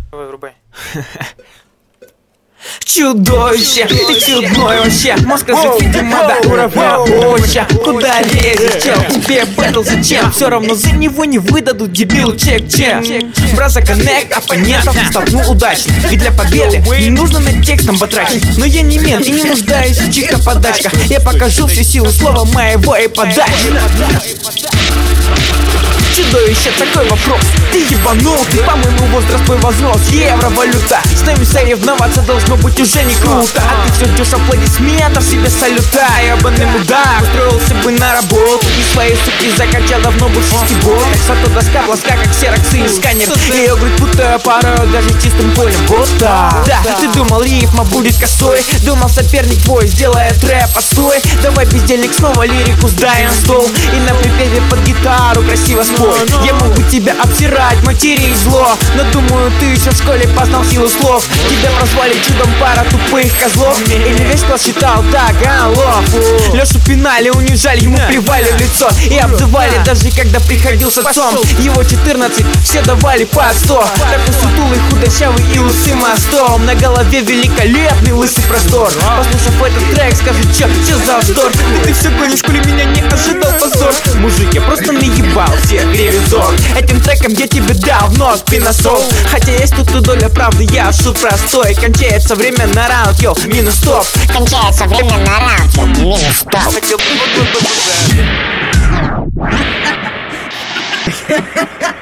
Давай, врубай. Чудовище, ты чудной вообще. Мозг развит, видимо, до уровня овоща. Куда лезешь, чел? Тебе бэтл зачем? Все равно за него не выдадут, дебил, чек-чек. Браза коннект, оппонентов столкнул удачно. Ведь для победы не нужно над текстом батрачить. Но я не мент и не нуждаюсь в чьих-то подачках. Я покажу всю силу слова моего и подачи. Чудовище, такой вопрос. Ты ебанул, ты, по-моему, возраст твой возрос. Евровалюта, с нами соревноваться должно быть уже не круто. А ты все ждешь аплодисментов, себе салюта. Ебаный мудак, устроился бы на работу и своей суки закачал давно бы шестибол. Зато доска плоска, как ксерокс и сканер. Ее грудь путаю порой даже чистым полем. Вот так. Да, ты думал, рифма будет косой. Думал, соперник твой сделает рэп отстой. Давай, бездельник, снова лирику сдай на стол. И на припеве под гитару красиво спой. Я могу тебя обсирать, материть зло, но думаю, ты еще в школе познал силу слов. Тебя прозвали чудом пара тупых козлов. Или весь класс считал так, алло. Лешу пинали, унижали, ему плевали в лицо и обзывали, даже когда приходил с отцом. Его 14, все давали по 100. Такой сутулый, худощавый и лысый мостом. На голове великолепный лысый простор. Послушав этот трек, скажи, че за вздор? Ты все гонишь, коли меня не ожидал позор. Мужик, я просто наебал всех ревизор. Этим треком я тебе дал в нос пиносол. Хотя есть тут и доля правды, я шут простой. Кончается время на раунд, йоу, минус стоп. Кончается время на раунд, йоу, минус стоп. Хотел бы